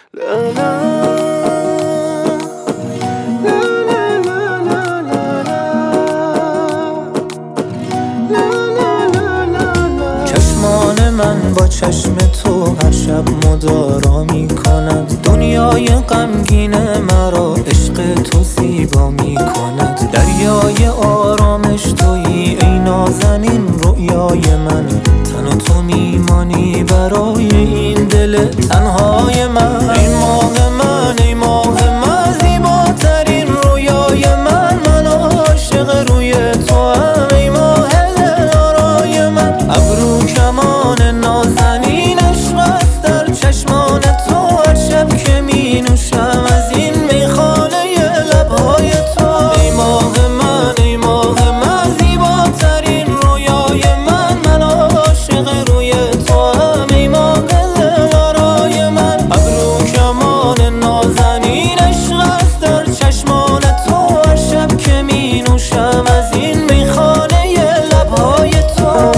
چشمان من با چشم تو هر شب مدارا می کند، دنیای غمگین مرا عشق تو زیبا می کند. دریای آرامش تویی ای نازنین رویای من، تن و تو میمانی برای این دل تنهای من. ای ماه من ای ماه من، زیباترین رویای من، من عاشق روی تو هم. ای ماه دلارای من، ابرو کمان نازنین عشق است در چشمان تو، هر شب که می نوشم از این میخانه لبهای تو. ای ماه من ای ماه من، زیباترین رویای من، من عاشق روی تو هم. ای ماه دلارای من، ابرو کمان نازنین عشق است در چشمان تو، هر شب که می نوشم از این میخانه لبهای تو.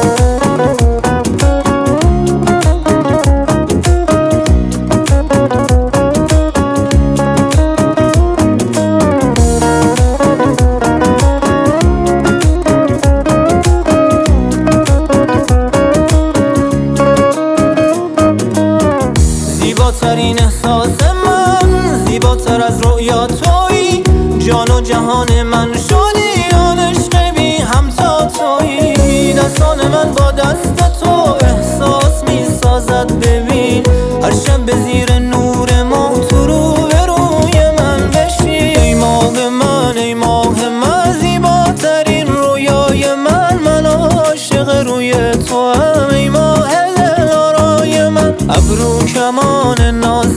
زیباترین احساس من، زیباتر از رویا تویی، جان و جهان من شدی، آن عشق بی همتا تویی. دستان من با دست تو احساس می سازد، ببین هر شب به زیر نور ما تو رو به روی من بشی. ای ماه من ای ماه من، زیباترین رویای من، من عاشق روی تو هم. ای ماه دلارای من، ابرو کمان ناز